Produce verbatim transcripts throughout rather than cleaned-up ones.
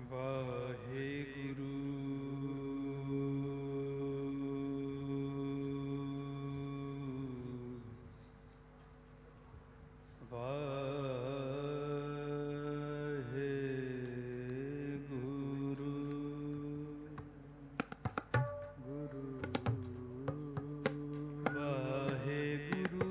वाहेगुरु वाहेगुरु गुरु वाहेगुरु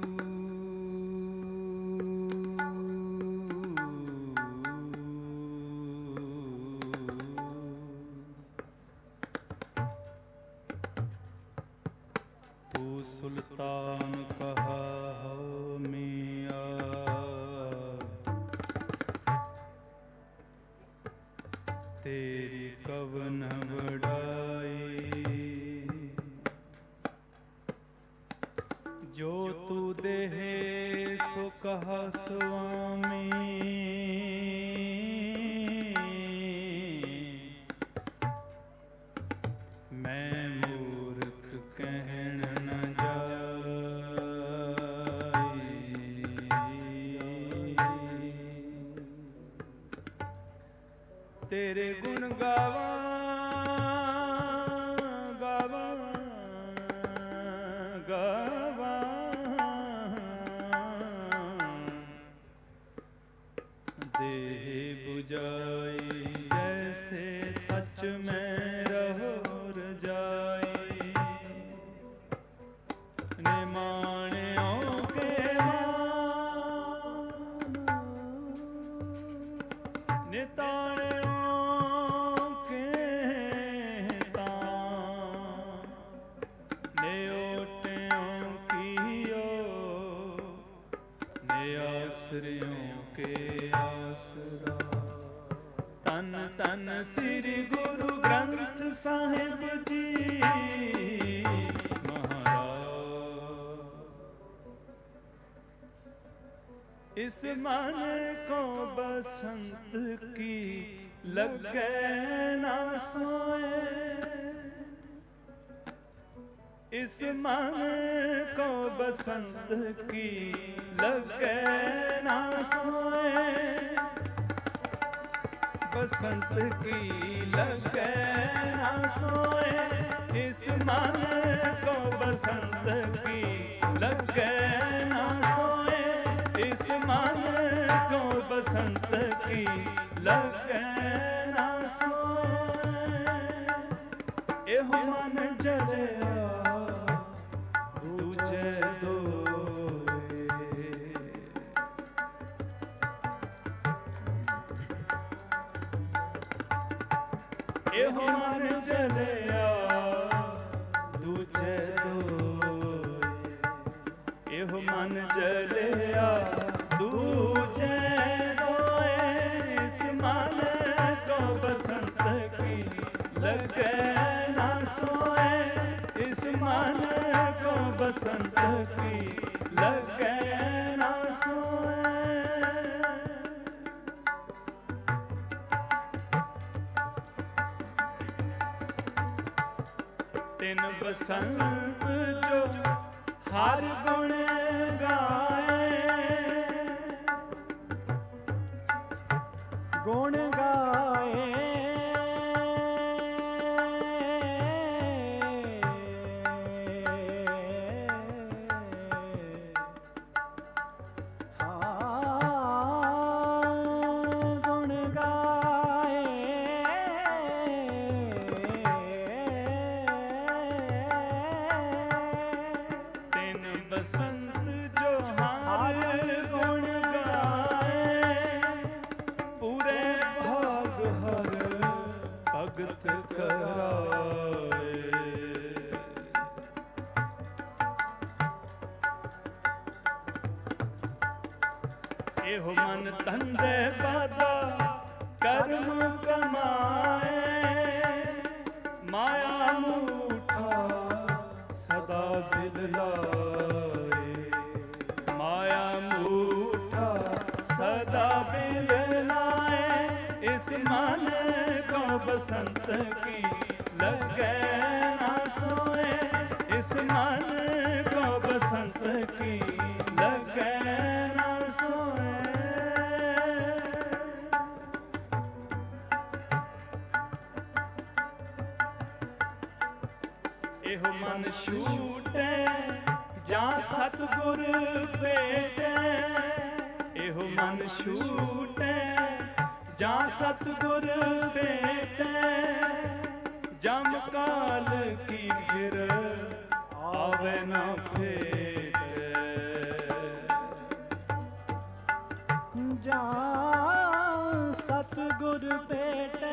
तू सुल्तान कहा हो मियां तेरी कवन बड़ाई जो तू देहे सो कहा स्वामी मैं मूर्ख कहन न जाई तेरे गुण गावा गावा गावा देह बुझाई जैसे सच में रहो रजाई निमाणियों के मान निताणियों के तान न्योटियों कियो न्यासरियों के आसरा तन तन श्री गुरु ग्रंथ साहिब जी महाराज इस मन को बसंत की लगे ना सोए इस मन को बसंत की लगे ना सोए बसंत की लगे ना सोए इस मन को बसंत की लगे ना सोए इस मन को बसंत की लगे ना सोए एहो मन जरिया दूजे दोए एहो मन जरिया दूजे दोए एहो मन जरिया दूजे दोए इस मन को बसंत की लगे ना सोए इस मन को बसंत की लगे ना सोए तिन बसंत जो हर गुण गाए गुण गाए बसंत जो हर गुण गाए पूरे भाग हर भगत कराए एहो मन तंदे बादा कर्म कमाए माया मूठा सदा बिललाए माया मूठा सदा बिललाए इस मन को बसंत की लगे ना सोए इस मन को बसंत की लगे ना सोए ਇਹੋ ਮਨ ਛੂਟੈ ਜਾਂ ਸਤਿਗੁਰ ਭੇਟੈ, ਇਹੋ ਮਨ ਛੂਟੈ ਜਾਂ ਸਤਿਗੁਰ ਭੇਟੈ, ਜਮ ਕਾਲ ਕੀ ਫਿਰ ਆਵੇ ਨਾ ਫੇਟੈ, ਜਾਂ ਸਤਿਗੁਰ ਭੇਟੈ,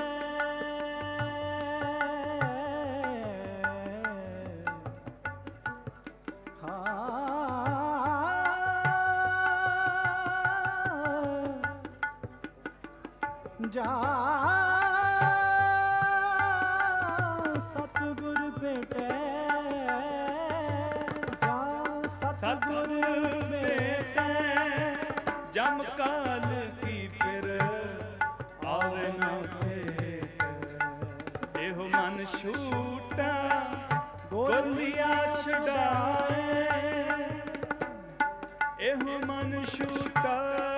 ਜਾ ਸਤਿਗੁਰ ਭੇਟੈ, ਜਾ ਸਤਿਗੁਰ ਭੇਟੈ, ਜਮ ਕਾਲ ਕੀ ਫਿਰ ਆਵੇ ਨਾ ਭੇਟੈ, ਇਹੋ ਮਨ ਛੂਟਾ ਗੁਰ ਲਿਆ ਛਡਾਏ, ਇਹੋ ਮਨ ਛੂਟਾ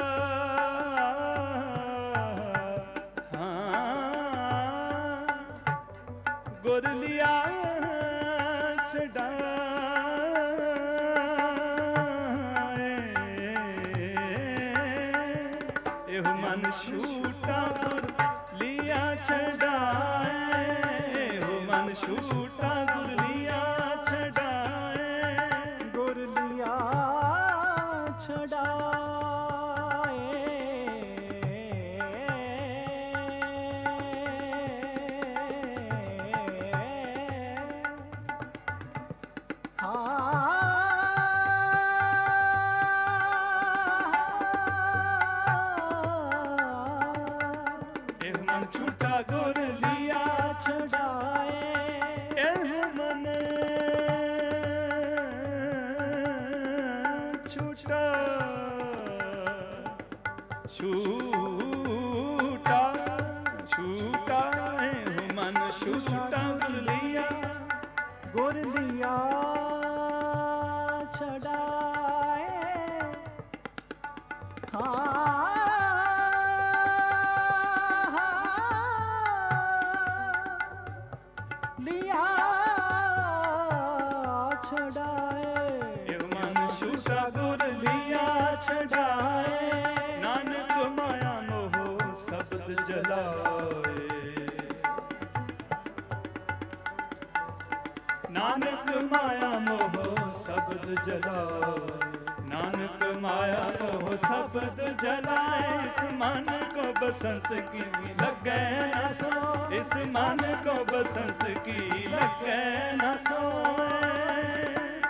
ਗੁਰ ਲਿਆ ਛਡਾਏ, ਇਹੋ ਮਨ ਛੂਟਾ ਗੁਰ ਲਿਆ ਛਡਾਏ, ਇਹੋ ਮਨ ਛੂਟਾ ਗੁਰ ਲਿਆ ਛਡਾਏ, ਗੁਰ ਲਿਆ ਛਡਾਏ, ਛੂਟਾ ਗੁਰ ਲਿਆ ਛਡਾਏ, ਇਹ ਮਨ ਛੂਟਾ ਛੂਟਾ ਛੂਟਾ, ਇਹ ਮਨ ਛੂਟਾ ਗੁਰ ਲਿਆ ਗੁਰ ਲਿਆ ਛਡਾਏ, ਹਾਂ ਲਿਆ ਛਡਾਏ, ਇਹ ਮਨ ਛੂਟਾ ਗੁਰ ਲਿਆ ਛਡਾਏ, ਨਾਨਕ ਮਾਇਆ ਮੋਹ ਸਬਦ ਜਲਾਏ, ਨਾਨਕ ਮਾਇਆ ਮੋਹ ਸਬਦ ਜਲਾਏ, ਨਾਨਕ ਮਾਇਆ ਮੋਹ ਸਬਦ ਜਲਾਏ, ਇਸ ਮਨ ਕੋ ਬਸੰਸ ਕੀ ਲੱਗੈ ਨਾ ਸੋ, ਇਸ ਮਨ ਕੋ ਬਸੰਸ ਕੀ ਲੱਗੈ ਨਾ ਸੋਏ,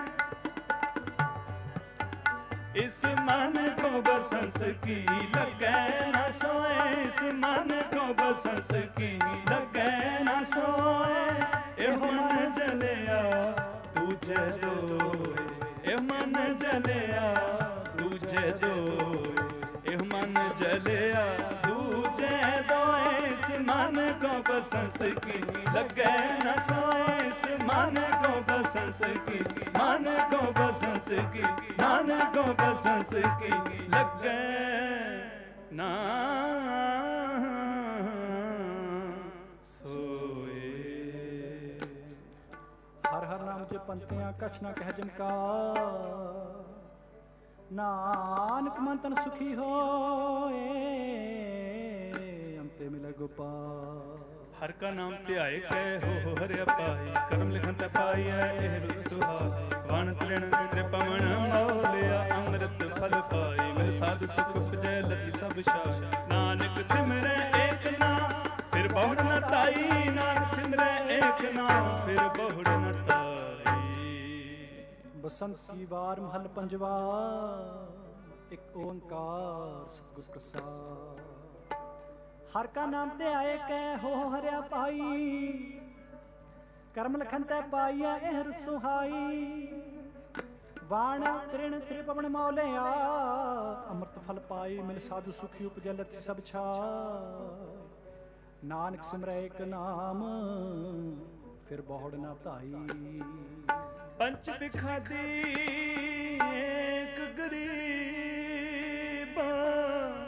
ਇਸ ਮਨ ਕੋ ਬਸੰਸ ਕੀ ਲੱਗੈ ਨਾ ਸੋਏ, ਇਸ ਮਨ ਕੋ ਬਸੰਸ ਕੀ ਲੱਗੈ ਨਾ ਸੋਏ, ਇਹੋ ਮਨ ਜਲਿਆ ਦੂਜੇ ਦੋਏ, ਇਹ ਮਨ ਜਲਿਆ ਦੂਜੇ ਦੋਏ, ਇਹ ਮਨ ਜਲਿਆ ਦੂਜੇ ਦੋਏ, ਇਸ ਮਨ ਕੋ ਬਸੰਸ ਕੀ ਲੱਗੈ ਨਾ ਸੋਏ, ਇਸ ਮਨ ਕੋ ਬਸੰਸ ਕੀ, ਮਨ ਕੋ ਬਸੰਸ ਕੀ, ਮਨ ਕੋ ਬਸੰਸ ਕੀ ਲੱਗੈ ਨਾ ਸੋਏ। ਹਰ ਹਰ ਨਾਮ ਜੇ ਪੰਤਿਆਂ ਕਛ ਨਾ ਕਹਿ ਜਨਕਾ, ਨਾਨਕ ਮਨ ਤਨ ਸੁਖੀ ਹੋਏ, ਅੰਤੇ ਮਿਲੇ ਗੋਪਾਲ। ਹਰ ਕਾ ਨਾਮ ਧਿਆਏ ਕਹਿ ਹੋ ਹਰਿਆ ਪਾਈ, ਕਰਮ ਲਿਖਨ ਤੇ ਪਾਈਐ ਇਹ ਰੁਤ ਸੁਹਾਈ, ਵਣ ਤ੍ਰਿਣ ਤ੍ਰਿਪਵਨ ਮੌਲਿਆ, ਅੰਮ੍ਰਿਤ ਫਲ ਪਾਈ, ਮਿਲ ਸਾਧ ਸੁਖ ਉਪਜੈ ਲਤੀ ਸਭ ਛਾਈ, ਨਾਨਕ ਸਿਮਰੈ ਏਕ ਨਾਮ ਫਿਰ ਬਹੁੜ ਨ ਤਾਈ, ਨਾਨਕ ਸਿਮਰੈ ਏਕ ਨਾਮ ਫਿਰ ਬਹੁੜ ਨ ਤਾਈ। ਬਸੰਤ ਕੀ ਵਾਰ ਮਹਲ ਪੰਜਵਾ, ਇੱਕ ਓੰਕਾਰ ਸਤਿਗੁਰ ਪ੍ਰਸਾਦ। ਹਰ ਕਾ ਨਾਮ ਤੇ ਆਏ ਕਹਿ ਹੋ ਹਰਿਆ ਪਾਈ, ਕਰਮ ਲਖਨ ਤੈ ਪਾਈਐ ਇਹ ਰੁਤ ਸੁਹਾਈ, ਵਾਣ ਤ੍ਰਿਣ ਤ੍ਰਿਪਵਨ ਮੌਲਿਆ, ਅੰਮ੍ਰਿਤ ਫਲ ਪਾਈ, ਮਿਲ ਸਾਧੂ ਸੁਖੀ ਉਪਜੈ ਲਤੀ ਸਭ ਛਾਈ, ਨਾਨਕ ਸਿਮਰੈ ਏਕ ਨਾਮ ਫਿਰ ਬਹੁੜ ਨਾ ਧਾਈ। ਪੰਚ ਬਿਖਾਦੀ ਏਕ ਗਰੀਬ,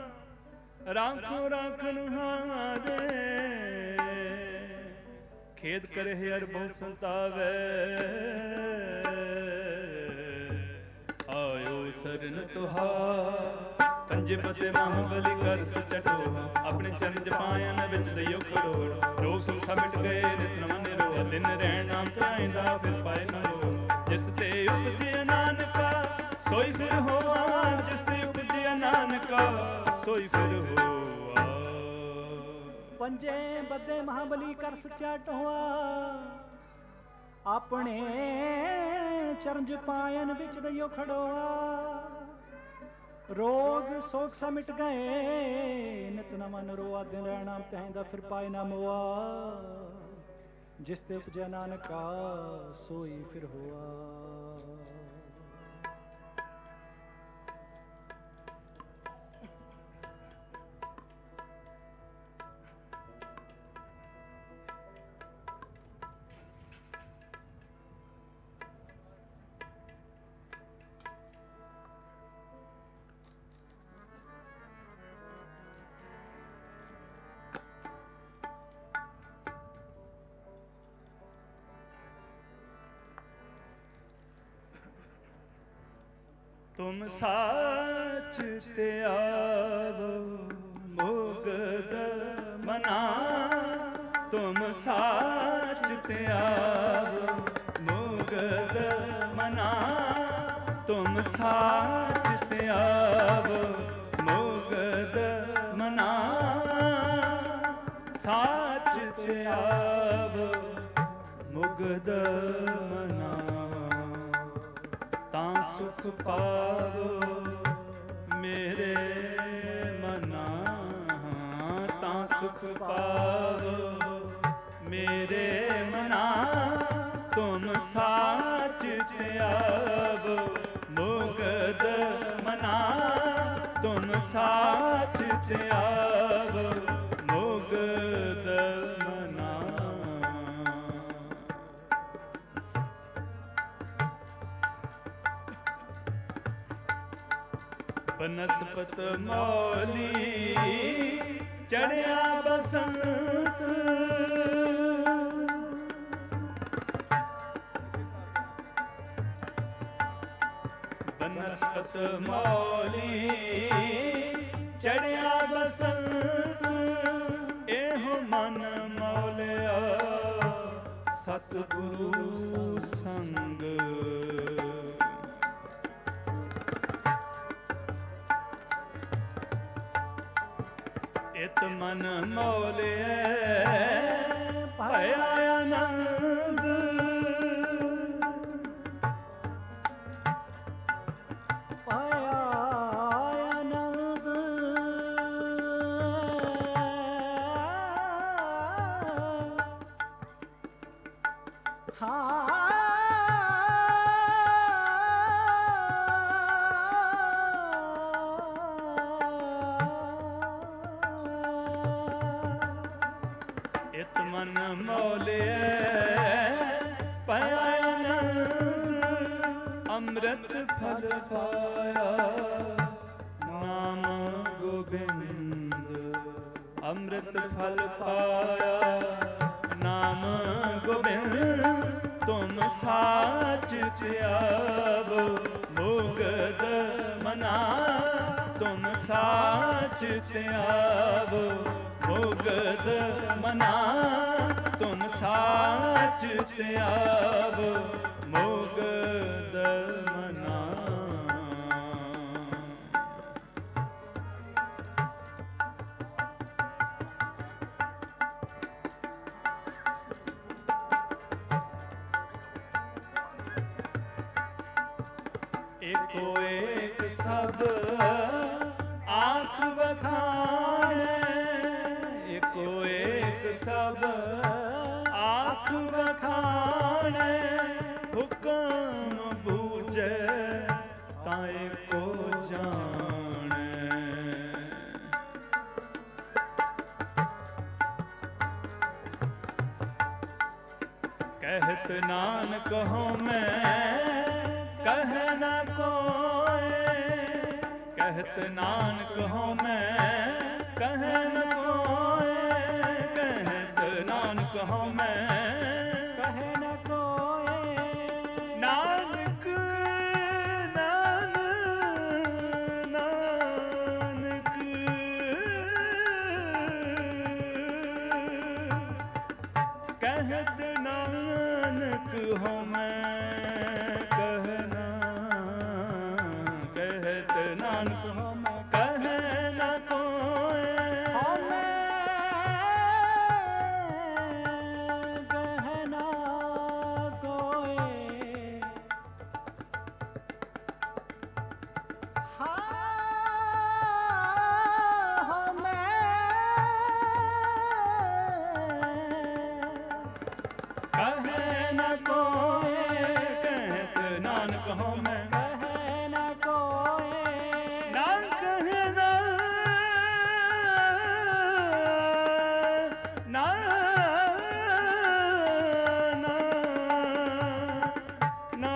ਰਾਖੋ ਰਾਖਨ ਹਾਰੇ, ਖੇਲ ਖੇਦ ਕਰੇ ਹਰ ਬਹੁ ਸੰਤਾਵੈ। ਆਇਓ ਸਰਨ ਤੁਹਾਰ ਪੰਜੇ ਪਤੇ ਮਹਾਬਲੀ ਕਰ ਸਚਟੋ। ਆਪਣੇ ਚਰਨ ਜਪਾਇਨ ਵਿੱਚ ਦਈਓ ਖੜੋੜ। ਰੋਗ ਸੁਖ ਸਭ ਮਿਟ ਗਏ ਨਿਤ ਨਵਾਂ ਨਿਰੋਆ। ਦਿਨ ਰਹਿਣ ਨਾਮ ਧਿਆਇਂਦਾ ਫਿਰ ਪਾਏ ਨਾ ਰੋ। ਜਿਸ ਤੇ ਉਪਜਿਆ ਨਾਨਕਾ ਸੋਈ ਫਿਰ ਹੋਆ। ਜਿਸ ਤੇ ਉਪਜਿਆ ਨਾਨਕਾ ਸੋਈ ਫਿਰ ਹੋਆ। ਪੰਜੇ ਬੱਦੇ ਮਹਾਬਲੀ ਕਰ ਸੱਚਾ ਟੋਆ। ਆਪਣੇ ਚਰਨ ਜਪਾਇਨ ਵਿੱਚ ਦਈਓ ਖੜੋਆ। ਰੋਗ ਸੋਗ ਸਭ ਮਿਟ ਗਏ ਨਿਤ ਨਵਾਂ ਨਿਰੋਆ। ਦਿਨ ਰਹਿਣਾ ਤਹਿੰਦਾ ਫਿਰ ਪਾਏ ਨਾ ਮੋਆ। ਜਿਸ ਤੇ ਉਪਜਿਆ ਨਾਨਕਾ ਸੋਈ ਫਿਰ ਹੋਆ। ਤੁਮ ਸਾਚ ਤੇ ਆਵੋ ਮੁਗਦ ਮਨਾ। ਤੁਮ ਸਾਚ ਤੇ ਆਵੋ ਮੁਗਦ ਮਨਾ। ਤੁਮ ਸਾਚ ਤੇ ਆਵੋ ਮੁਗਦ ਮਨਾ। ਸਾਚ ਤੇ ਆਵੋ ਮੁਗਦ ਮਨਾ। ਤਾਂ ਸੁਖ ਪਾਵੋ ਮੇਰੇ ਮਨਾ। ਤਾਂ ਸੁਖ ਪਾਵੋ ਮੇਰੇ ਮਨਾ। ਤੁਮ ਸਾਚ ਤੇ ਆਵੋ ਮੁਗਦ ਮਨਾ। ਤੁਮ ਸਾਚ ਤੇ ਆਵੋ ਮੁਗਦ ਮਨਾ। ਬਨਸਪਤ ਮੌਲੀ ਚੜਿਆ ਬਸੰਤ। ਬਨਸਪਤ ਮੌਲੀ ਚੜਿਆ ਬਸੰਤ। ਇਹੋ ਮਨ ਮੌਲਿਆ ਸਤਿਗੁਰੂ ਸੰਗ। ਇਤ ਮਨ ਮੌਲਿਐ ਭਇਆ ਆਨੰਦ। ਪਾਇਆ ਆਨੰਦ। ਹਾਂ ਇਤ ਮਨ ਮੌਲਿਐ ਭਇਆ ਆਨੰਦ। ਅੰਮ੍ਰਿਤ ਫਲ ਪਾਇਆ ਨਾਮ ਗੋਬਿੰਦ। ਅੰਮ੍ਰਿਤ ਫਲ ਪਾਇਆ ਨਾਮ ਗੋਬਿੰਦ। ਤੁਮ ਸਾਚ ਤੇ ਆਵੋ ਮੁਗਦ ਮਨਾ। ਤੁਮ ਸਾਚ ਤੇ ਆਵੋ ਮੁਗਦ ਮਨਾ। ਤੁਮ ਸਾਚ ਤੇ ਆਵੋ ਮੁਗਦ ਮਨਾ। ਏਕੋ ਏਕ ਸਭ ਆਖ ਵਖਾਣੈ। ਏਕੋ ਏਕ ਸਭ ਆਖ ਵਖਾਣੈ। ਹੁਕਮ ਬੂਝੈ ਤਾਂ ਏਕੋ ਜਾਣੈ। ਕਹਿਤ ਨਾਨਕ ਹਉ ਮੈਂ ਕਹਿ ਨ ਕੋਇ। ਕਹਿਤ ਨਾਨਕ ਹਉ ਮੈਂ ਕਹਿ ਨ ਕੋਇ। ਕਹਿਤ ਨਾਨਕ ਹਉ ਮੈਂ कहत नानक हो मैं कहना, कहत नानक हो मैं कह न कोय, हो मैं कह न कोय, हाँ हो मैं कह न कोय, कहत नानक हो मैं कह न कोय, ना कहना ना ना ना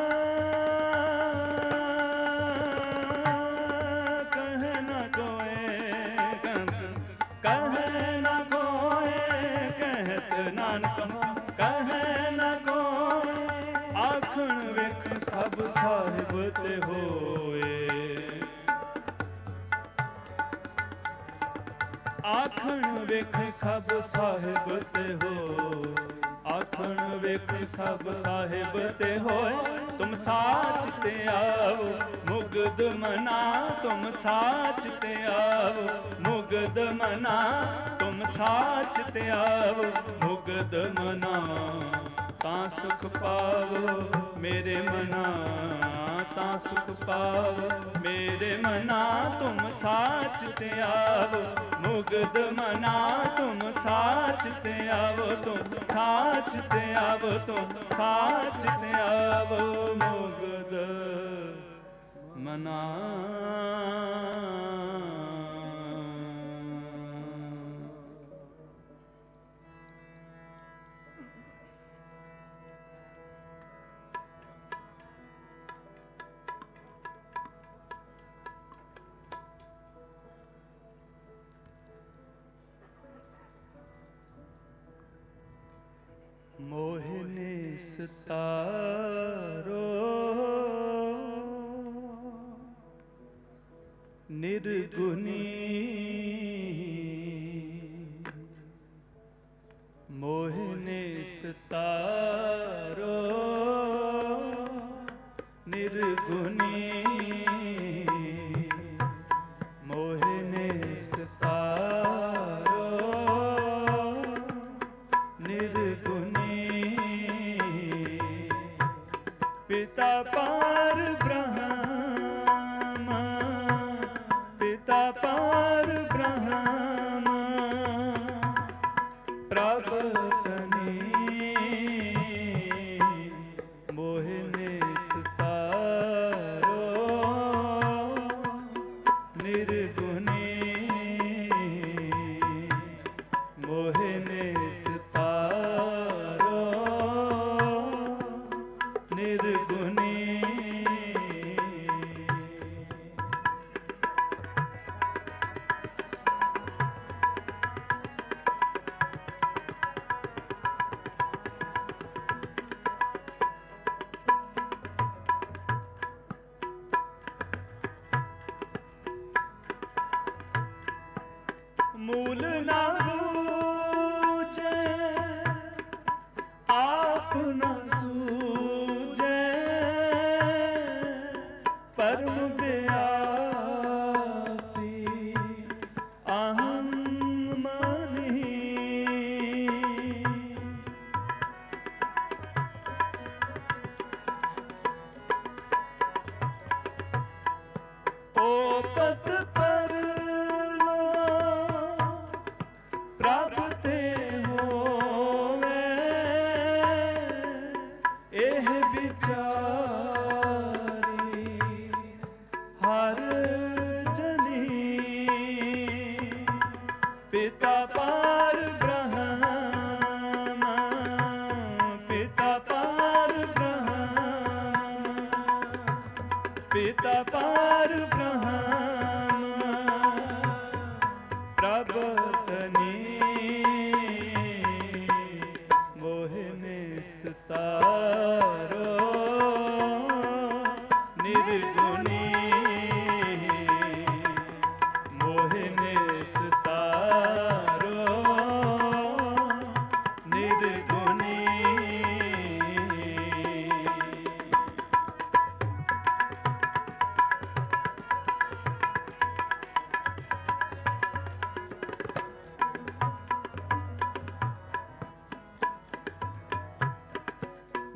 कह न कोय, कह न कोय, कहत नानक कह न कोय, आखण ਵੇਖ ਸਭ ਸਾਹਿਬ ਤੇ ਹੋਏ, ਆਖਣ ਵੇਖ ਸਭ ਸਾਹਿਬ ਤੇ ਹੋਏ, ਆਖਣ ਵੇਖ ਸਭ ਸਾਹਿਬ ਤੇ ਹੋਏ, ਤੁਮ ਸਾਚ ਤੇ ਆਵੋ ਮੁਗਦ ਮਨਾ, ਤੁਮ ਸਾਚ ਤੇ ਆਵੋ ਮੁਗਦ ਮਨਾ, ਤੁਮ ਸਾਚ ਤੇ ਆਵੋ ਮੁਗਦ ਮਨਾ, ਤਾਂ ਸੁਖ ਪਾਵੋ ਮੇਰੇ ਮਨਾ, ਤਾਂ ਸੁਖ ਪਾਵੋ ਮੇਰੇ ਮਨਾ, ਤੁਮ ਸਾਚ ਤੇ ਆਵੋ ਮੁਗਦ ਮਨਾ, ਤੁਮ ਸਾਚ ਤੇ ਆਵੋ, ਤੁਮ ਸਾਚ ਤੇ ਆਵੋ, ਤੁਮ ਸਾਚ ਤੇ ਆਵੋ ਮੁਗਦ ਮਨਾ। ਮੋਹਿਨੀ ਸਤਾਰੋ ਨਿਰਗੁਣੀ, ਮੋਹਿਨੀ ਸਤਾਰੋ ਨਿਰਗੁਣੀ, ਮੋਹਿਨੀ ਸਤਾਰੋ ਨਿਰਗੁਣੀ, ਪਿਤਾ ਪਾਰ ਬ੍ਰਹਮ, ਪਿਤਾ ਪਾਰ ਬ੍ਰਹਮ, ਪ੍ਰਭ ਤਨੀ, ਮੋਹਿਨੀ ਸਤਾਰੋ ਨਿਰਗੁਣੀ, ਮੋਹਿਨੀ ਸਤਾਰੋ ਨਿਰਗੁਣੀ। ਮੂਲ ਨਾ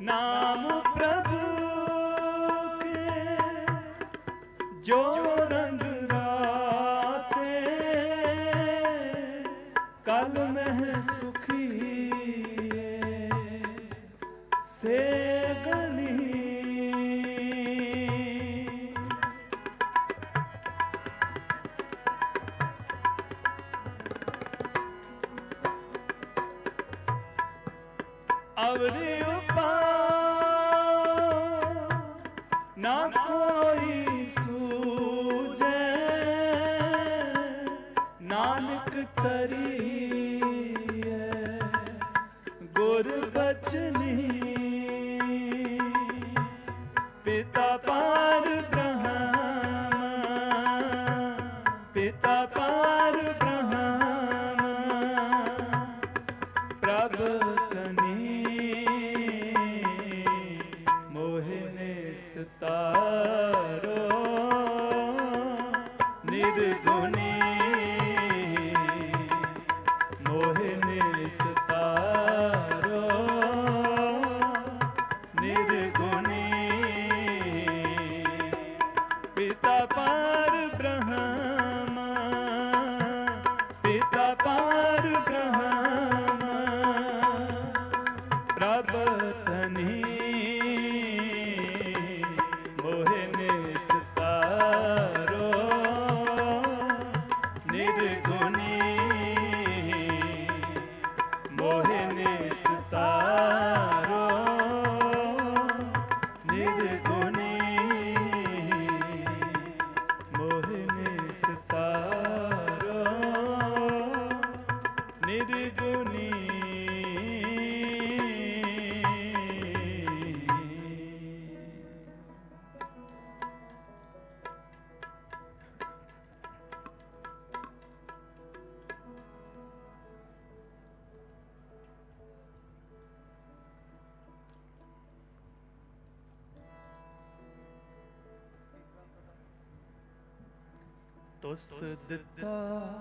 नाम प्रभु के जो रंग राते कल में सुखी से गनी। अवरी ना कोई सूझे नानक तरिए गुर बचनी। पिता पार ब्रह्म पिता पार ब्रह्म प्रभ तारो निर्गुणी मोहिनी सितारो निर्गुणी। पिता पार ब्रह्म पिता पार ब्रह्म प्रभतनी। तुस दिता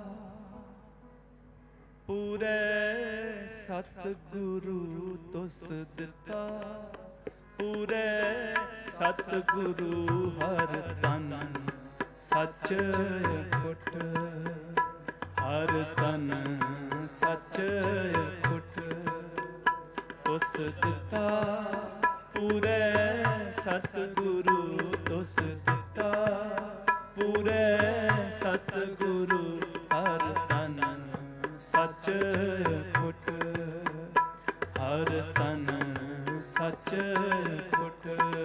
पूरे सतगुरु तुस दिता पूरे सतगुरु हर तन सच कुट हर तन सच कुट। तुस दिता पूरे सतगुरु तुस दिता पूरे सतगुरु हर तन सच कुट हर तन सच कुट।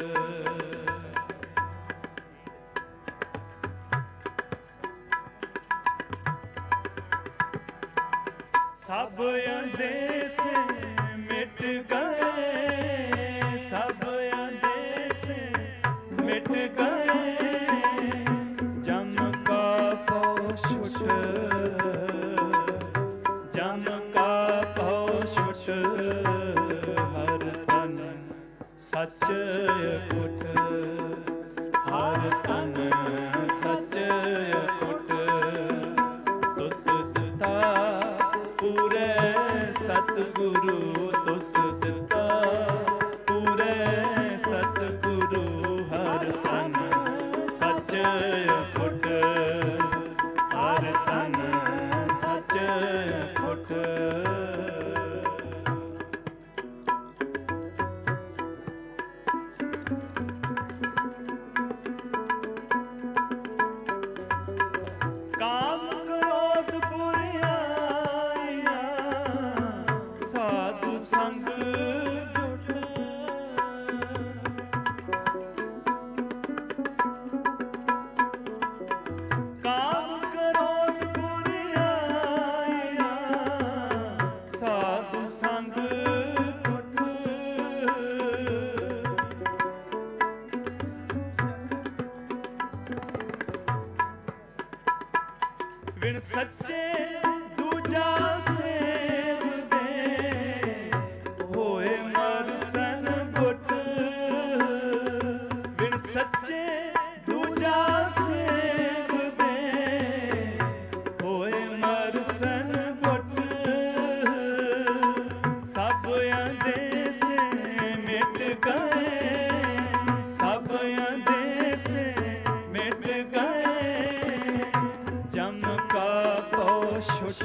सब अंदेश मिट गए सब अंदेश मिट गए जम का पौषुट जम का पौषुट हर तन सच कुट हर तन सच कुट। तुस दिता पूरे सतगुरु तुस दिता पूरे सतगुरु हर तन सच कुट हर तन सच कुट। काम क्रोध बुराइयां साधु संग जुटे काम क्रोध बुराइयां साधु संग जुटे। बिन सच्चे दूजा सेव दे होए मरसन बुट बिन सच्चे दूजा सेव दे होए मरसन बुट। सब अंदेश मिट ਗਏ ਸਭ ਅੰਦੇਸੇ ਮਿਟ ਗਏ ਜਮ ਕਾ ਪਉ ਛੁਟ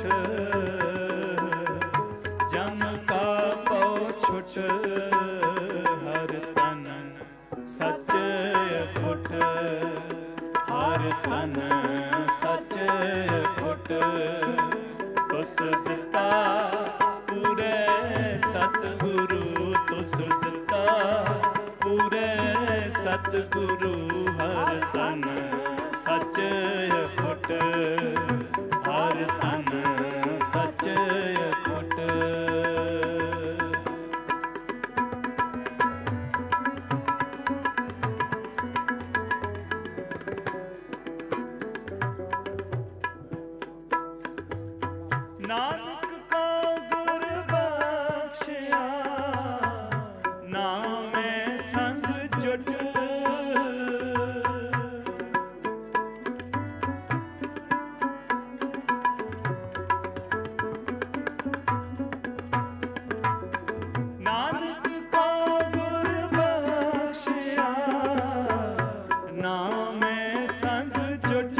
ਜਮ ਕਾ ਪਉ ਛੁਟ ਹਰ ਤਨ ਸੱਚ ਅਖੁੱਟ ਹਰ ਤਨ ਸੱਚ ਅਖੁੱਟ ਤੁਸ ਦਿੱਤਾ ਪੂਰੇ ਸਤਿਗੁਰੂ ਤੁਸ ਦਿੱਤਾ ਪੂਰੇ ਸਤਿਗੁਰੂ ਹਰ ਤਨ ਸੱਚ ਅਖੁੱਟ ਹਰ ਤਨ ਸੱਚ ਅਖੁੱਟ ਨਾਨਕ ਕੋ ਗੁਰ ਬਖਸ਼ਿਆ ਨਾਮੇ ਸੰਗ ਜੁਟ ਨਾਨਕ ਕੋ ਗੁਰ ਬਖਸ਼ਿਆ ਨਾਮੇ ਸੰਗ ਜੁਟ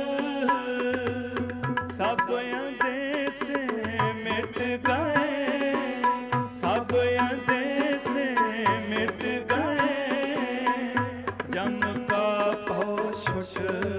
ਸਭ ਅੰਦੇਸੇ ਮਿਟ ਗਏ ਸਭ ਅੰਦੇਸੇ ਮਿਟ ਗਏ ਜਮ ਕਾ ਪਉ ਛੁਟ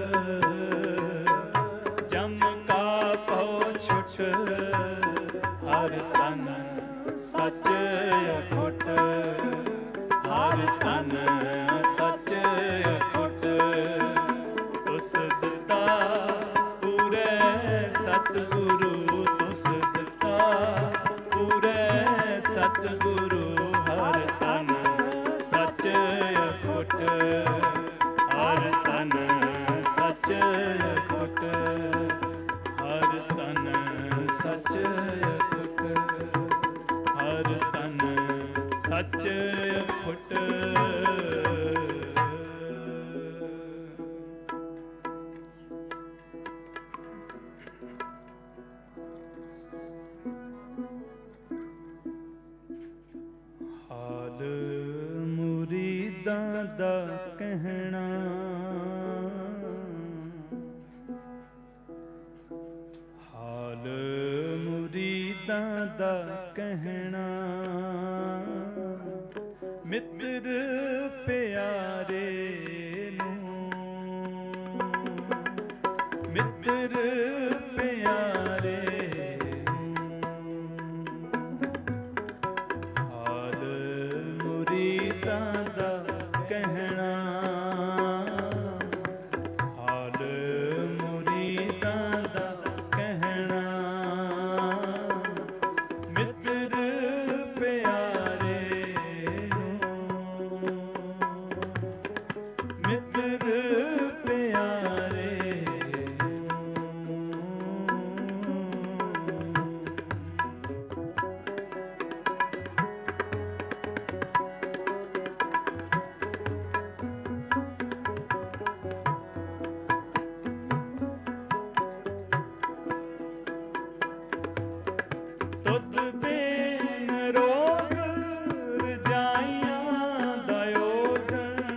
ਜਮ ਕਾ ਪਉ ਛੁਟ ਹਰ ਤਨ ਸੱਚ ਅਖੁੱਟ ਹਰ ਤਨ ਸੱਚ ਅਖੁੱਟ ਤੁਸ ਦਿੱਤਾ ਪੂਰੇ ਸਤਿਗੁਰੂ ਤੁਸ ਦਿੱਤਾ ਪੂਰੇ ਸਤਿਗੁਰੂ ਹਰ ਤਨ ਸੱਚ ਅਖੁੱਟ ਹਰ ਤਨ ਸੱਚ ਅਖੁੱਟ ਹਰ ਤਨ ਸੱਚ ਅਖੁੱਟ ਹਰ ਤਨ ਸੱਚ ਅਖੁੱਟ ਹਾਲ ਮੁਰੀਦਾਂ ਦਾ ਕਹਿਣਾ ਹਾਲ ਮੁਰੀਦਾਂ ਦਾ ਕਹਿਣਾ ਮਿੱਤਰ ਪਿਆਰੇ ਨੂੰ ਮਿੱਤਰ ਪਿਆਰੇ ਹਾਲ ਮੁਰੀਦਾਂ ਦਾ ਕਹਿਣਾ ਹਾਲ ਮੁਰੀਦਾਂ ਦਾ ਕਹਿਣਾ ਮਿੱਤਰ ਪਿਆਰੇ ਨੂੰ ਮਿੱਤਰ ਪਿਆਰੇ ਤੁਧ ਬਿਨ ਰੋਗ ਰਜਾਈਆਂ ਦਾ ਓਢਣ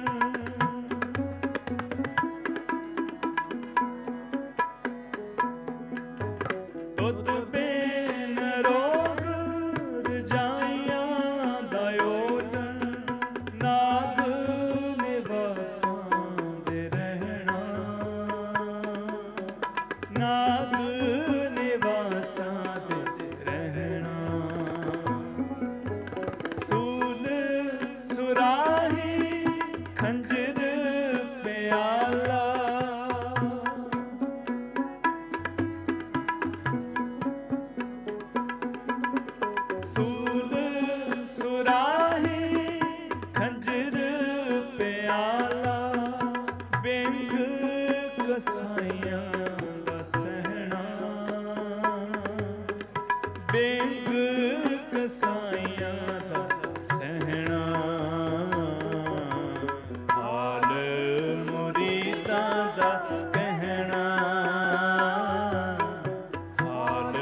ਤੁਧ ਬਿਨ ਰੋਗ ਰਜਾਈਆਂ ਦਾ ਓਢਣ ਨਾਗ ਨਿਵਾਸਾਂ ਦੇ ਰਹਿਣਾ ਨਾਗ ਨਿਵਾਸਾਂ ਦੇ ਸੂਲ ਸੁਰਾਹੀ ਖੰਜਰ ਪਿਆਲਾ ਸੂਲ ਸੁਰਾਹੀ ਖੰਜਰ ਪਿਆਲਾ ਬਿੰਗ ਕਸਾਈਆਂ ਦਾ ਸਹਿਣਾ ਬਿੰਗ ਕਸਾਈਆਂ ਦਾ ਸਹਿਣਾ ਹਾਲ ਮੁਰੀਦਾਂ ਦਾ ਕਹਿਣਾ ਹਾਲ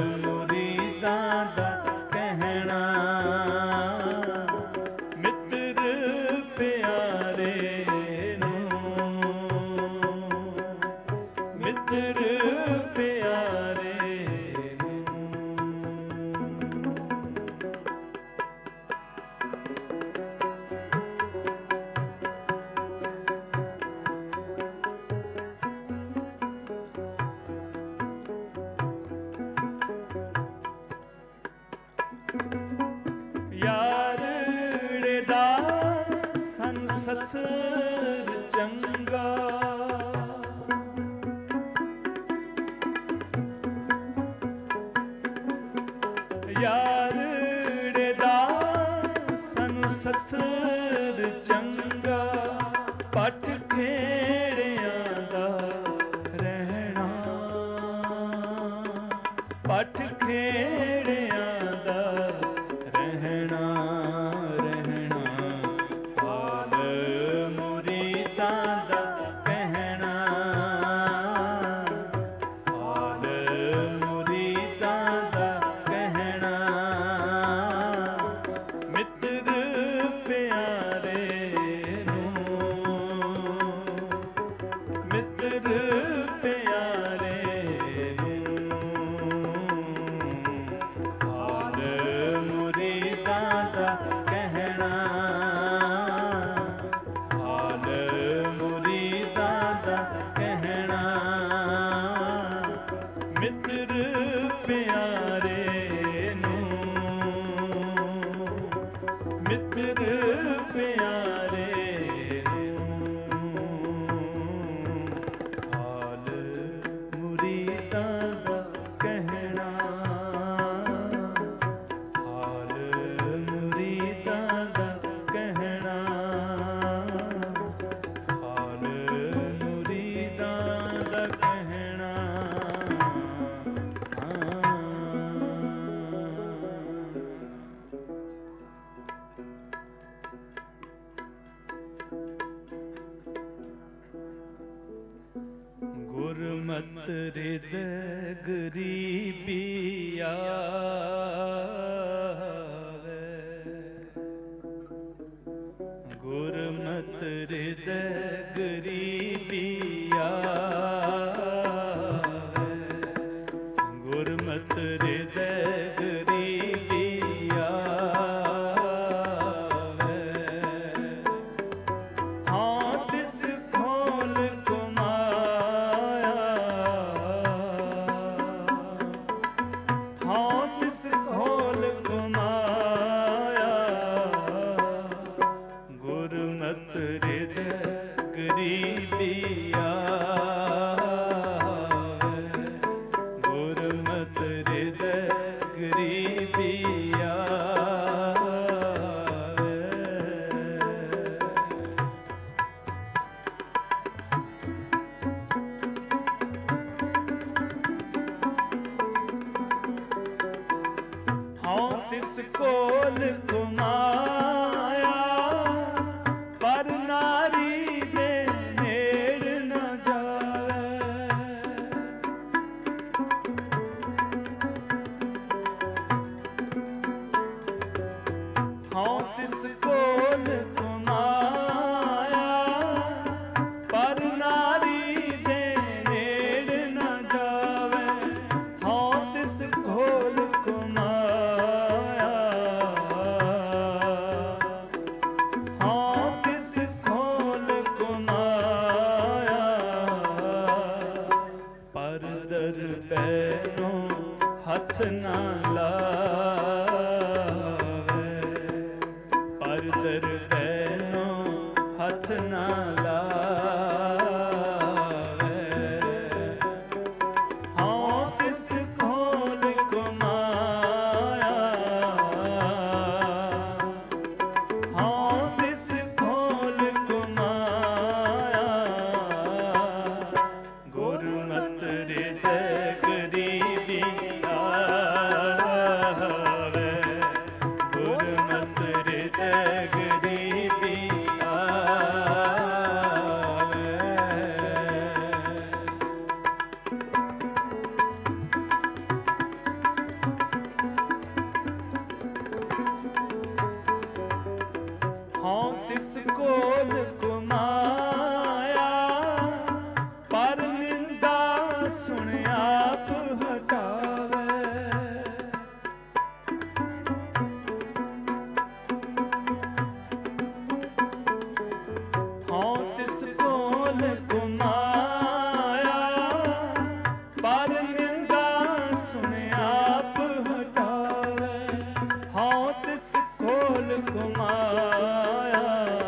ਮੁਰੀਦਾਂ ਦਾ ਕਹਿਣਾ ਮਿੱਤਰ ਯਾਰੜੇ ਦਾ ਸਾਨੂੰ ਸਤਰ ਚੰਗਾ, ਪੱਟ ਖੇੜਿਆਂ ਦਾ ਰਹਿਣਾ, ਪੱਟ ਖੇੜਿਆਂ ਦਾ ਰਹਿਣਾ, ਰਹਿਣਾ ਹਾਲ ਮੁਰੀਦਾਂ ਦਾ ਕਹਿਣਾ, ਹਾਲ ਮੁਰੀਦਾਂ ਦਾ ਕਹਿਣਾ, ਮਿੱਤਰ ਪਿਆਰੇ ਨੂੰ, ਮਿੱਤਰ ਪਿਆਰੇ ਨੂੰ, ਹਾਲ ਮੁਰੀਦਾਂ ਦਾ ਕਹਿਣਾ, ਹਾਲ ਮੁਰੀਦਾਂ ਦਾ ਕਹਿਣਾ, ਮਿੱਤਰ ਪਿਆਰੇ ਨੂੰ, ਮਿੱਤਰ ਪਿਆਰੇ ਨੂੰ, ਹਾਲ ਮੁਰੀਦਾਂ ਦਾ ਕਹਿਣਾ, ਹਾਲ ਮੁਰੀਦਾਂ ਦਾ ਕਹਿਣਾ, ਹਾਲ ਮੁਰੀਦਾਂ ਦਾ ਕਹਿਣਾ। ਗੁਰਮਤਿ ਹਿਰਦੈ ਗਰੀਬੀ ਆਵੇ, ਗੁਰਮਤਿ ਹਿਰਦੈ ਗਰੀਬੀ ਆਵੇ, ਗੁਰਮਤਿ ਹਿਰਦੈ ਗਰੀਬੀ ਆਵੇ, ਹਾਂ ਤਿਸ ਖੋਲ ਕਮਾਇਆ, ਹਾਂ ਤਿਸ ਖੋਲ ਕਮਾਇਆ, ਗੁਰਮਤਿ ਹਿਰਦੈ ਗਰੀਬੀ ਆਵੇ, ਗੁਰਮਤਿ ਹਿਰਦੈ ਗਰੀਬੀ ਆਵੇ। ਹਾਂ ਤਿਸ ਕੋਲ ਕਮਾਇਆ, ਪਰ ਨਾਰੀ ਦੇ ਨੇੜ ਨ ਜਾਵੇ, ਹਾਂ ਤਿਸ ਕੋਲ ਕਮਾਇਆ, ਪਰ ਨਾਰੀ ਦੇ ਨੇੜ ਨ ਜਾਵੇ, ਹਾਂ ਤਿਸ ਕੋਲ ਕਮਾਇਆ, ਹਾਂ ਤਿਸ ਕੋਲ ਕਮਾਇਆ, ਪਰ ਦਰ ਪੈਰੋਂ ਹੱਥ ਨਾ ਲਾਵੇ, ਪਰ ਦਰ ਪੈਰੋਂ ਹੱਥ ਨਾ ਲਾਵੇ, ਹਾਂ ਤਿਸ ਕੋਲ ਕਮਾਇਆ, ਹਾਂ ਤਿਸ ਕੋਲ ਕਮਾਇਆ, ਗੁਰਮਤਿ ਹਿਰਦੈ ਗਰੀਬੀ ਆਵੇ, ਗੁਰਮਤਿ ਹਿਰਦੈ ਗਰੀਬੀ ਆਵੇ। ਹਾਂ ਤਿਸ ਕੋਲ ਕਮਾਇਆ, ਪਰ ਨਿੰਦਾ ਸੁਣ ਆਪ ਹਟਾਵੇ, ਹਾਂ ਤਿਸ ਕੋਲ ਕਮਾਇਆ, ਪਰ ਨਿੰਦਾ ਸੁਣ ਆਪ ਹਟਾਵੇ, ਹਾਂ ਤਿਸ ਕੋਲ ਕਮਾਇਆ,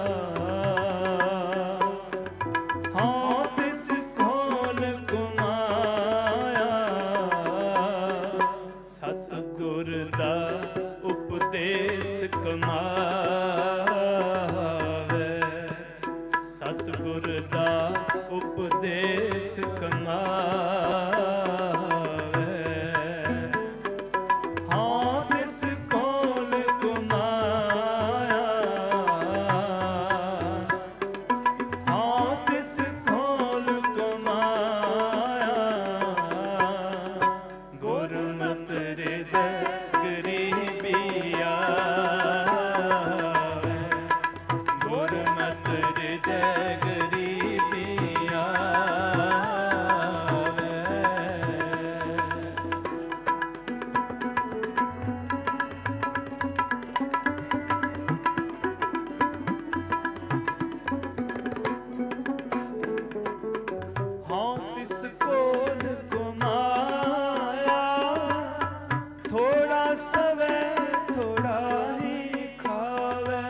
ਹਾਂ ਤਿਸ ਕੋਲ ਕਮਾਇਆ, ਸਤਿਗੁਰ ਸਤਿਗੁਰ ਦਾ ਉਪਦੇਸ ਕਮਾਵੇ, ਸਤਿਗੁਰ ਦਾ ਉਪਦੇਸ ਕਮਾਵੇ। ਹਾਂ ਤਿਸ ਕੋਲ ਕਮਾਇਆ, ਹਾਂ ਤਿਸ ਕੋਲ ਕਮਾਇਆ, ਗੁਰਮਤਿ ਹਿਰਦੈ ਗਰੀਬੀ ਆਵੇ, ਗੁਰਮਤਿ ਹਿਰਦੈ ਗਰੀਬੀ ਆਵੇ। ਹਾਂ ਤਿਸ ਕੋਲ ਕਮਾਇਆ, ਥੋੜਾ ਸਵੈ ਥੋੜਾ ਹੀ ਖਾਵੇ।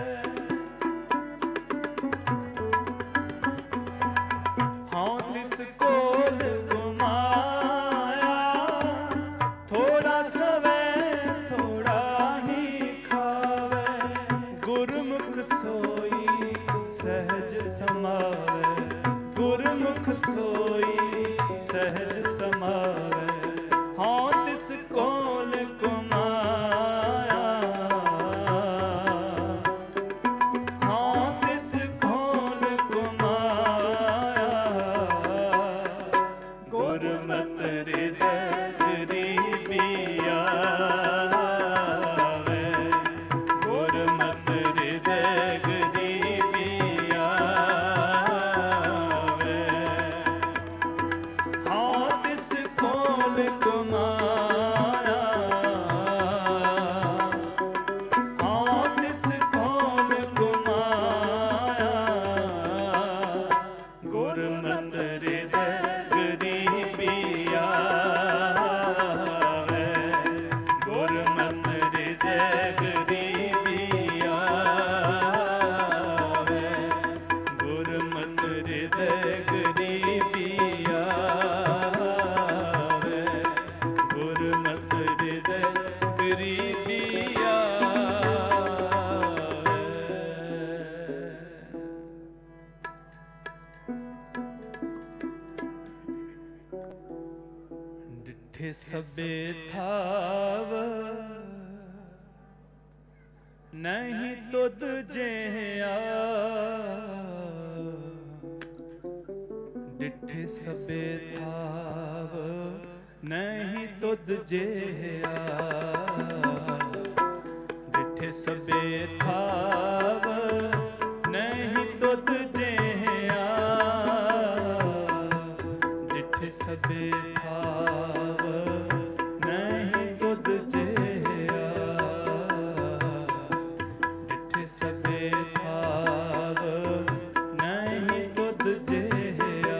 ਹਾਂ ਤਿਸ ਕੋਲ ਕਮਾਇਆ, ਥੋੜਾ ਸਵੈ ਥੋੜਾ ਹੀ ਖਾਵੇ। ਗੁਰਮੁਖ ਸੋਈ ਸਹਿਜ ਸਮਾਵੇ, ਗੁਰਮੁਖ ਸੋਈ ਸਹਿਜ ਸਮਾਵੇ। ਹਾਂ ਤਿਸ ਕੋਲ ਕਮਾਇਆ, ਹਾਂ ਤਿਸ ਕੋਲ ਕਮਾਇਆ, ਗੁਰਮਤਿ ਹਿਰਦੈ ਗਰੀਬੀ ਆਵੇ, ਗੁਰਮਤਿ ਹਿਰਦੈ ਗਰੀਬੀ ਆਵੇ। ਹਾਂ ਤਿਸ ਕੋਲ ਕਮਾਇਆ, ਹਾਂ ਤਿਸ ਕੋਲ ਕਮਾਇਆ, ਗੁਰਮਤਿ ਹਿਰਦੈ ਗਰੀਬੀ ਆਵੇ, ਗੁਰਮਤਿ ਹਿਰਦੈ ਗਰੀਬੀ ਆਵੇ, ਗੁਰਮਤਿ ਹਿਰਦੈ ਗਰੀਬੀ ਆਵੇ, ਗੁਰਮਤਿ ਹਿਰਦੈ ਗਰੀਬੀ ਆਵੇ। ਡਿਠੇ ਸਭੇ ਥਾਵ ਨਹੀਂ ਤੁਧ ਜਿਹਾ, ਡਿਠੇ ਸਭੇ ਥਾਵ ਨਹੀਂ ਤੁਧ ਜਿਹਾ, ਡਿਠੇ ਸਭੇ ਥਾਵ ਨਹੀਂ ਤੁਧ ਜਿਹਾ, ਡਿਠੇ ਸਭੇ ਥਾਵ ਨਹੀਂ ਤੁਧ ਜਿਹਾ, ਡਿਠੇ ਸਭੇ ਥਾਵ ਨਹੀਂ ਤੁਧ ਜਿਹਾ।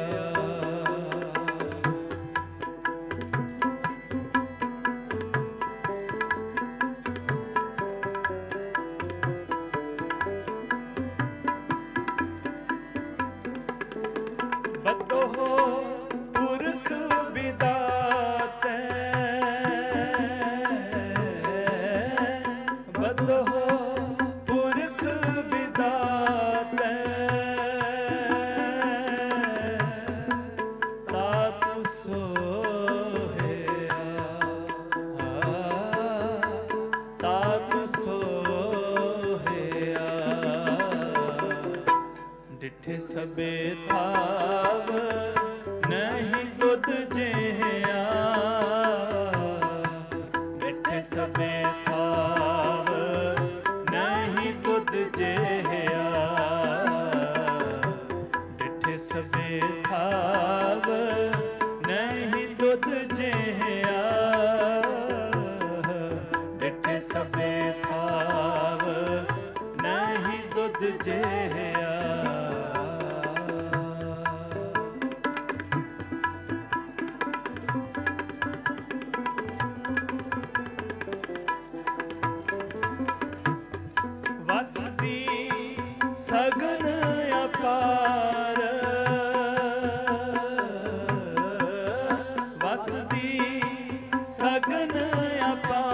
ਬਦੋ ਪੁਰਖ ਵਿਦਾਤੇ, ਬਦੋ ਪੁਰਖ ਵਿਦਾਤੇ, ਤਾਪ ਸੋਹਿਆ, ਤਾਪ ਸੋਹਿਆ। ਡਿਠੇ ਸਭੇ ਥਾਵ ਨਹੀਂ ਤੁਧ ਜਿਹਾ, ਡਿਠੇ ਸਭੇ ਥਾਵ ਨਹੀਂ ਤੁਧ ਜਿਹਾ, ਡਿਠੇ ਸਭੇ ਥਾਵ ਨਹੀਂ ਤੁਧ ਜਿਹਾ, ਡਿਠੇ ਸਭੇ ਥਾਵ ਨਹੀਂ ਤੁਧ ਜਿਹਾ। ਵਸਦੀ ਸਗਨ ਅਪਾਰ, ਵਸਦੀ ਸਗਨ ਅਪਾਰ,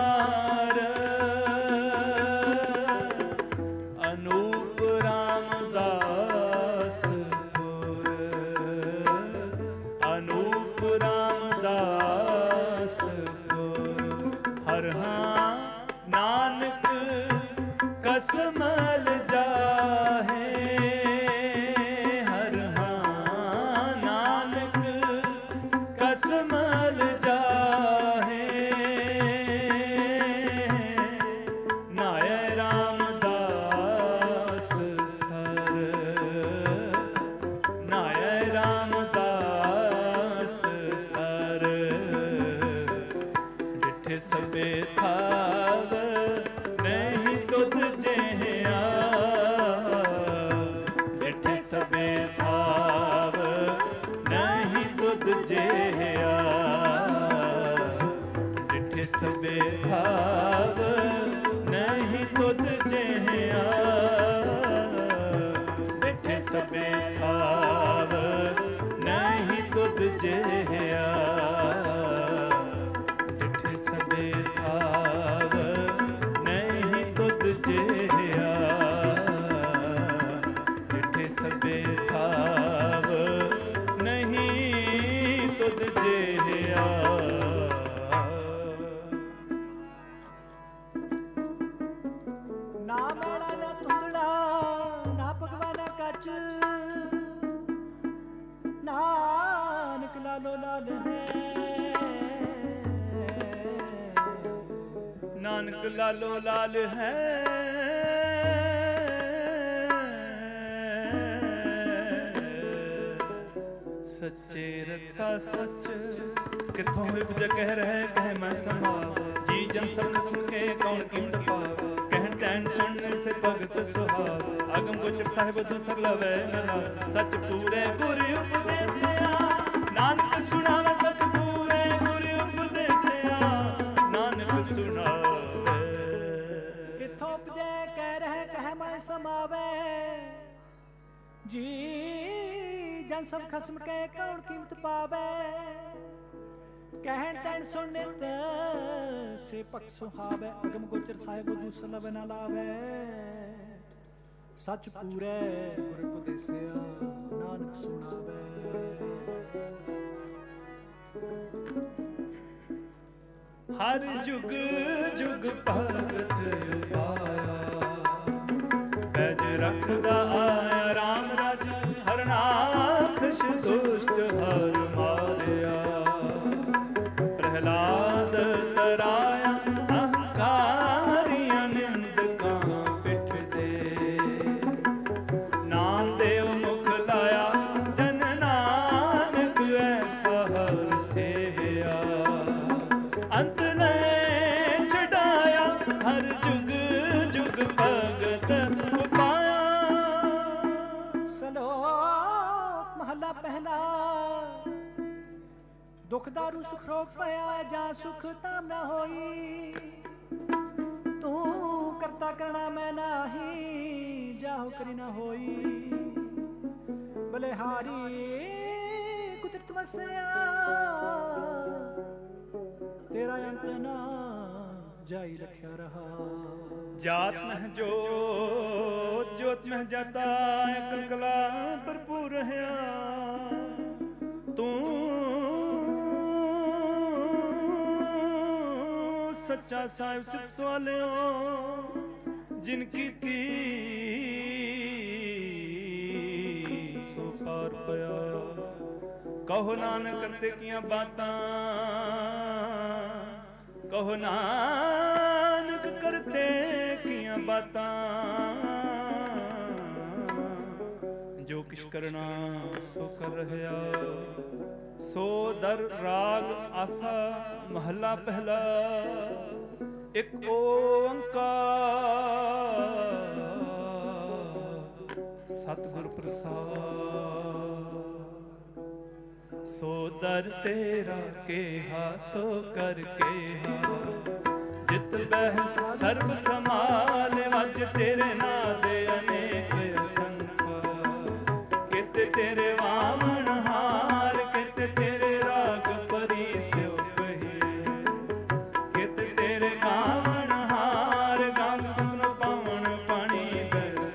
ਨਾਨਕ ਕਸਮਲ ਜਾਹੇ ਹਰ ਹਾਂ ਨਾਨਕ ਕਸਮਲ ਜਾਹੇ ਨਾਇ ਰਾਮਦਾਸ ਸਰ ਨਾਇ ਰਾਮਦਾਸ ਸਰ ਡਿਠ ਸਭੇ ਥਾਵ ਨਹੀਂ ਤੁਧ ਜਿਹਾ ਡਿਠ ਸਭੇ ਥਾਵ ਨਹੀਂ ਤੁਧ ਜਿਹਾ ਡਿਠ ਸਭੇ ਥਾਵ ਨਹੀਂ ਤੁਧ ਜਿਹਾ ਡਿਠ ਸਭੇ ਥਾਵ ਨਹੀਂ ਤੁਧ ਜਿਹਾ ਡਿਠ ਸਭੇ ਥਾਵ ਨਹੀਂ ਤੁਧ ਜਿਹਾ ਡਿਠ ਸਭੇ ਥਾਵ ਨਹੀਂ ਤੁਧ ਜਿਹਾ। ਨਾ ਮੈਲਾ ਨਾ ਧੁੰਦੜਾ ਨਾ ਭਗਵਾਨਾ ਕੱਚ ਨਾਨਕ ਲਾਲੋ ਲਾਲ ਹੈ ਨਾਨਕ ਲਾਲੋ ਲਾਲ ਹੈ ਸੱਚੇ ਰਤਾ ਸੱਚ ਕਿੱਥੋਂ ਉਪਜੈ ਕਹਿ ਰਹਿ ਕਹਿ ਮੈਂ ਸੰਭਾਵ ਜੀ ਜਨ ਸਭ ਨੇ ਸੁਖੇ ਕੌਣ ਕੀਮਤ ਪਾਵ ਕਹਿਣ ਤੈਨ ਸੁਣ ਸੇ ਭਗਤ ਸੁਹਾਵ ਅਗਮ ਗੋਚਰ ਸਾਹਿਬ ਦੂਸਰ ਲਵੈ ਮਨਾ ਸੱਚ ਪੂਰੇ ਗੁਰ ਉਪਦੇਸਿਆ ਨਾਨਕ ਸੁਣਾਵੇ ਸੱਚ ਪੂਰੇ ਗੁਰ ਉਪਦੇਸਿਆ ਨਾਨਕ ਸੁਣਾਵੇ ਕਿੱਥੋਂ ਉਪਜੈ ਕਹਿ ਰਹਿ ਕਹਿ ਮੈਂ ਸਮਾਵੇ ਜੀ ਜਨ ਸਭ ਖਸਮ ਕੇ ਕੌਣ ਕੀਮਤ ਪਾਵੇ ਕਹਿਣ ਤੈਨ ਸੁਣ ਨਿਤ ਸੇ ਪਖ ਸੁਹਾਵੇ ਅਗਮ ਗੋਚਰ ਸਾਹਿਬ ਦੂਸਰ ਲਵ ਨਾ ਲਾਵੇ ਸੱਚ ਪੂਰੇ ਗੁਰ ਉਪਦੇਸਿਆ ਨਾਨਕ ਸੁਣਾਵੇ। ਹਰ ਜੁਗ ਜੁਗ ਭਗਤ ਪਾਇਆ ਪੈਜ ਰੱਖਦਾ ਆਇਆ ਰਾਮ ਰਾਜ ਹਰਨਾਥ ਦੁਸ਼ਟ ਹਰ ਮਾਰਿਆ ਪ੍ਰਹਿਲਾਦ ਤਰਾਇਆ ਅਹੰਕਾਰੀਆਂ ਨਿੰਦਕਾਂ ਪਿੱਠ ਤੇ ਨਾਮ ਦੇਵ ਮੁਖ ਲਾਇਆ ਜਨ ਨਾਨਕ ਐਸਾ ਹਰ ਸੇਵਿਆ ਅੰਤ ਨੇ ਛਡਾਇਆ ਹਰ ਜੁਗ ਜੁਗ ਭਗਤ ਉਪਾਇਆ। ਸਲੋਕ ਮਹਲਾ ਪਹਿਲਾ ਦੁਖ ਦਾਰੂ ਸੁਖ ਰੋਗ ਪਿਆ ਜਾਂ ਸੁਖ ਤਾਮ ਨਾ ਹੋਈ ਤੂੰ ਕਰਤਾ ਕਰਣਾ ਮੈਂ ਨਾਹੀ ਜਾਹੋ ਕਰੀ ਨਾ ਹੋਈ ਬਲਿਹਾਰੀ ਕੁਦਰਤ ਵਸਿਆ ਤੇਰਾ ਅੰਤ ਨਾ ਜਾਈ ਰੱਖਿਆ ਰਹਾ ਜਾਤ ਮਹਿ ਜੋਤ ਜੋਤ ਮਹਿ ਜਾਤਾ ਇਕ ਕਲਾ ਭਰਪੂਰ ਰਹਾ ਤੂੰ ਸੱਚਾ ਸਾਹਿਬ ਸਿੱਧ ਸਵਾਲਿਓ ਜਿਨ ਕੀਤੀ ਸੋ ਸਾਰ ਪਿਆ ਕਹੋ ਨਾਨਕ ਕਰਤੇ ਕੀਆਂ ਬਾਤਾਂ ਕਹੋ ਨਾਨਕ ਕਰਤੇ ਕੀਆਂ ਬਾਤਾਂ ਜੋ ਕਿਛ ਕਰਨਾ ਸੋ ਕਰ ਰਹਿਆ ਸੋ ਦਰ ਰਾਗ ਆਸਾ ਮਹੱਲਾ ਪਹਿਲਾ ਇੱਕ ਓੰਕਾਰ ਸਤਿਗੁਰ ਪ੍ਰਸਾਦ ਸੋ ਦਰ ਤੇਰਾ ਕੇਹਾ ਸੋ ਕਰ ਕੇਹਾ ਜਿਤ ਬਹਿ ਸਰਬ ਸਮਾਲ ਵਜ ਤੇਰੇ ਨਾਂ ਦੇ ਅਨੇਕ ਸੰਖਾ ਕਿਤ ਤੇਰੇ ਵਾਮਨ ਹਾਰ ਕਿਤ ਤੇਰੇ ਰਾਗ ਪਰੀ ਸਿਉ ਕਹੀਏ ਕਿਤ ਤੇਰੇ ਗਾਵਨ ਹਾਰ ਗਾਵ ਤੁਨ ਪਾਵਨ ਪਾਣੀ ਬੈਸ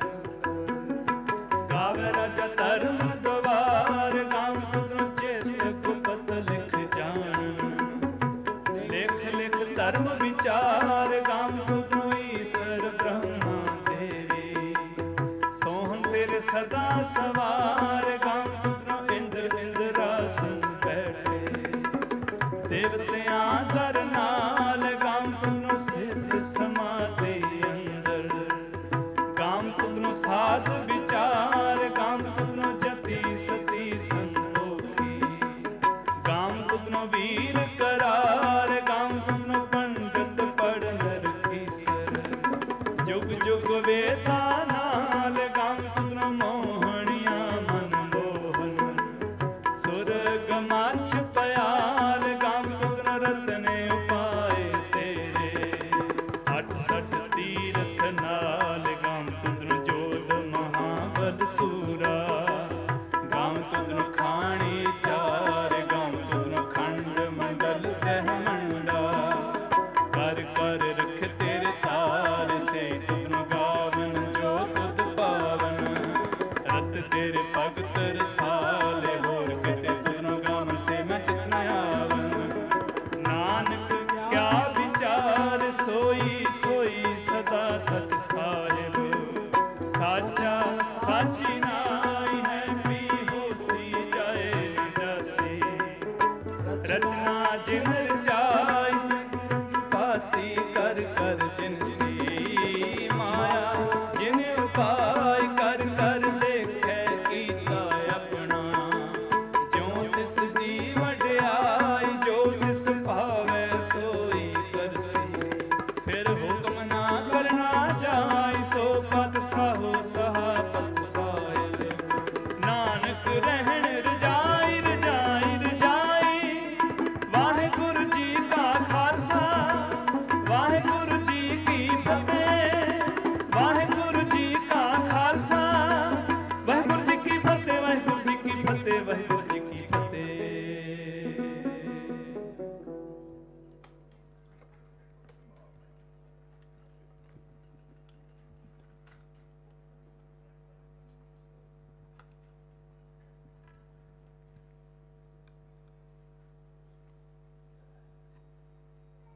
ਗਾਵੇ ਰਾਜਾ ਧਰਮ ਦਵਾਰ ਗਾਵ ਤੁਨ ਚੇਤ ਗੁਪਤ ਲਿਖ ਜਾਣ ਲਿਖ ਲਿਖ ਧਰਮ ਵਿਚਾਰ ਗਾਮ ਤੁਧੁ ਈਸਰ ਬ੍ਰਹਮਾ ਦੇਵੀ। ਸੋਹਣ ਤੇਰੇ ਸਦਾ ਸਵਾਰ ਗਾਮ ਤੁਧੁ ਇੰਦਰ ਇੰਦਰਾਸਨ ਬੈਠੇ। ਦੇਵਤਿਆਂ ਦਰ ਨਾਲ ਗਾਮ ਤੁਧੁ ਸਿਧ ਸਮਾਧੀ ਅੰਦਰ। ਗਾਮ ਤੁਧੁ ਸਾਧ ਵਿਚਾਰ ਗਾਮ ਤੁਧੁ ਜਤੀ ਸਤੀ ਸੰਤੋਖੀ। ਗਾਮ ਤੁਧੁ ਵੀਰ ਕਰਾਰ ਗਾਮ ਤੁਧੁ ਪੰਡਤ ਪੜ੍ਹ ਨਰਖੀਸਰ। ਜੁਗ ਜੁਗ ਵੇਦਾਂ ਨਾਲ ਗਾਮ ਤੁਧੁ ਮੋਹਣੀਆਂ ਮਨ ਮੋਹਨ। ਸੁਰਗ ਮਛ ਪਿਆਰ ਗਾਮ ਤੁਧੁ ਰਤਨੇ ਉਪਾਏ ਤੇਰੇ। ਅੱਠ ਸੱਠ ਤੀਰਥ ਨਾਲ ਗਾਮ ਤੁਧੁ ਜੋਧ ਮਹਾਬਲ ਸੂਰਾ। ਗਾਮ ਤੁਧੁ ਖਾਣੀ ਚਾਰ ਗਾਮ ਤੁਧੁ ਖੰਡ ਮੰਡਲ ਬ੍ਰਹਮੰਡਾ। ਕਰ ਕਰ ਰਖ ਤੇਰੇ ਤਾਰ ਸੇ ਤੁਧੁ ਗਾਵਨ ਜੋ ਤੁਧ ਪਾਵਨ। ਰਤ ਤੇਰੇ ਭਗਤ ਰਸਾਲੇ ਹੋਰ ਕਿਤੇ ਤੁਧੁ ਗਾਵਨ ਸੇ ਮੈਂ ਚਿਤ ਨ ਆਵਨ। ਨਾਨਕ ਕਿਆ ਵਿਚਾਰ ਸੋਈ ਸੋਈ ਸਦਾ ਸਚ ਸਾਹਿਬ। ਸਾਚਾ ਸਾਚੀ ਨਾਈ ਹੈ ਵੀ ਹੋਸੀ ਜਾਏ ਨ ਜਾਸੀ। ਰਚਨਾ ਜਿਨ ਰਚਾਈ ਭਾਤੀ ਕਰ ਕਰ ਜਿਨ